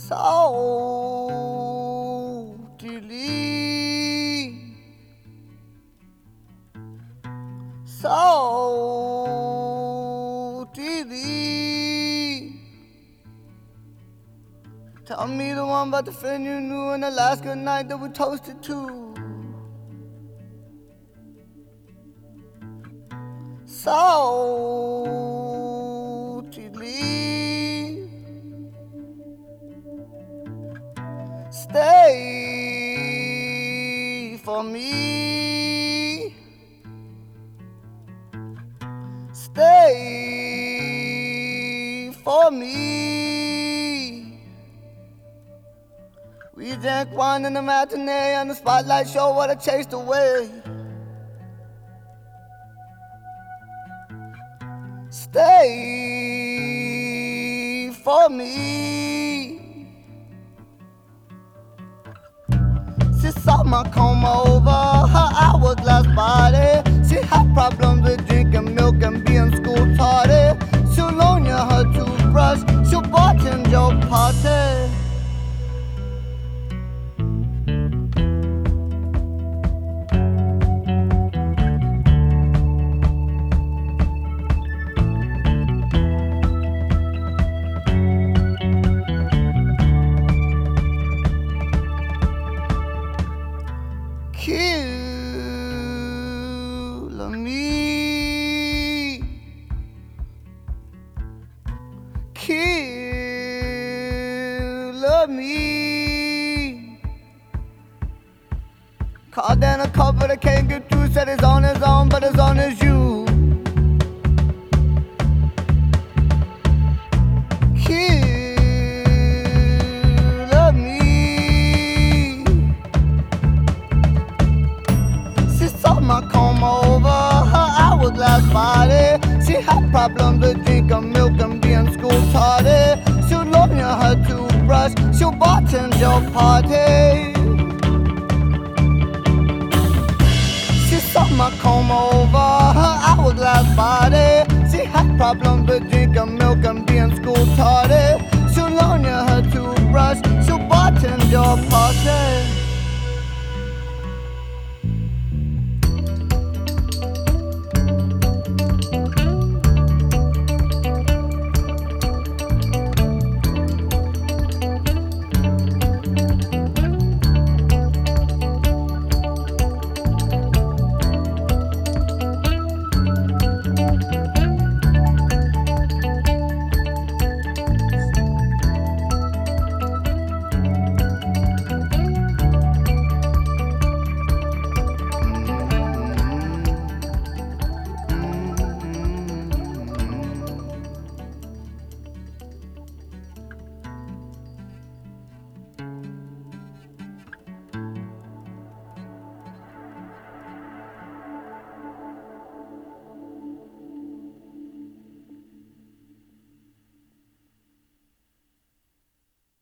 so delete, so delete. Tell me the one about the friend you knew in the last good night that we toasted to. So delete, stay for me, stay for me. We drank wine in the matinee and the spotlight show what I chased away. Stay for me. She saw my comb over her hourglass body. She had problems with drinking milk and being school tardy. She'll loan you her toothbrush, she'll bartend your party. Kill me, kill me. Called in a couple that can't get through, said he's on his own, but as on as you. Kill me. She saw my comb over her hourglass body. She had problems with drinking milk and being school tardy. She'll loan you her toothbrush, she'll bartend your party. She saw my comb over her hourglass body. She had problems with drinking milk and being school tardy. She'll loan you